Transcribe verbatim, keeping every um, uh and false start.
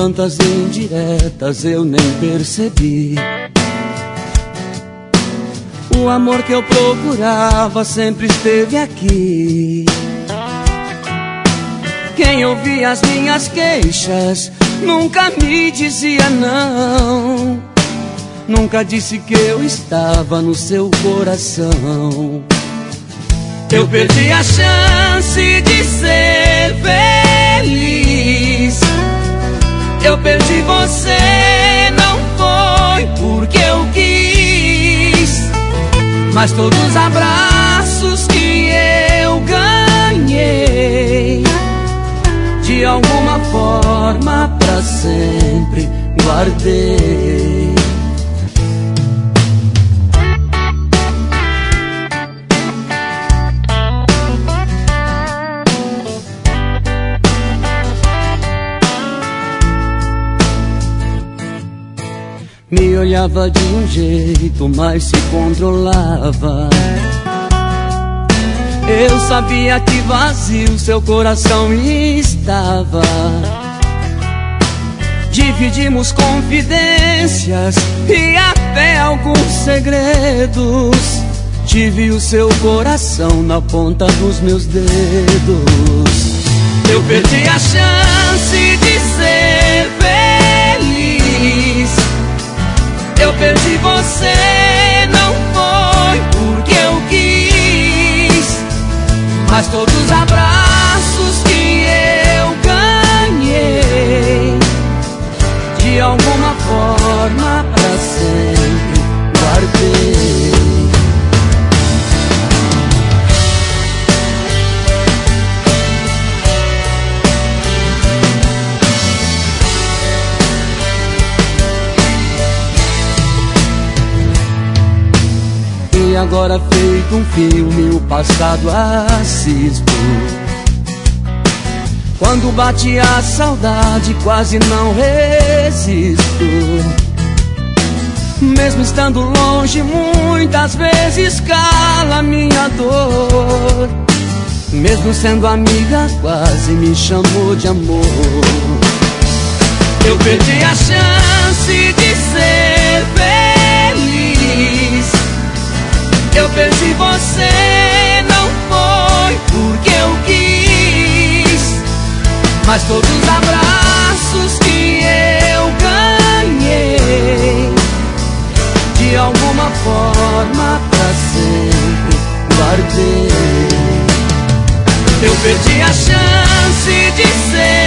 tantas indiretas eu nem percebi. O amor que eu procurava sempre esteve aqui. Quem ouvia as minhas queixas nunca me dizia não. Nunca disse que eu estava no seu coração. Eu perdi a chance de ser feliz. Eu perdi você, não foi porque eu quis, mas todos os abraços que eu ganhei, de alguma forma pra sempre guardei. Me olhava de um jeito, mas se controlava. Eu sabia que vazio seu coração estava. Dividimos confidências e até alguns segredos. Tive o seu coração na ponta dos meus dedos. Eu perdi a chance de ser feliz. Eu perdi você, não foi porque eu quis, mas todos os abraços que eu ganhei, de alguma forma pra sempre guardei. E agora feito um filme, o passado assisto. Quando bate a saudade, quase não resisto. Mesmo estando longe, muitas vezes cala minha dor. Mesmo sendo amiga, quase me chamou de amor. Eu perdi a chance de ser feliz. Eu perdi você, não foi porque eu quis, mas todos os abraços que eu ganhei, de alguma forma pra sempre guardei. Eu perdi a chance de ser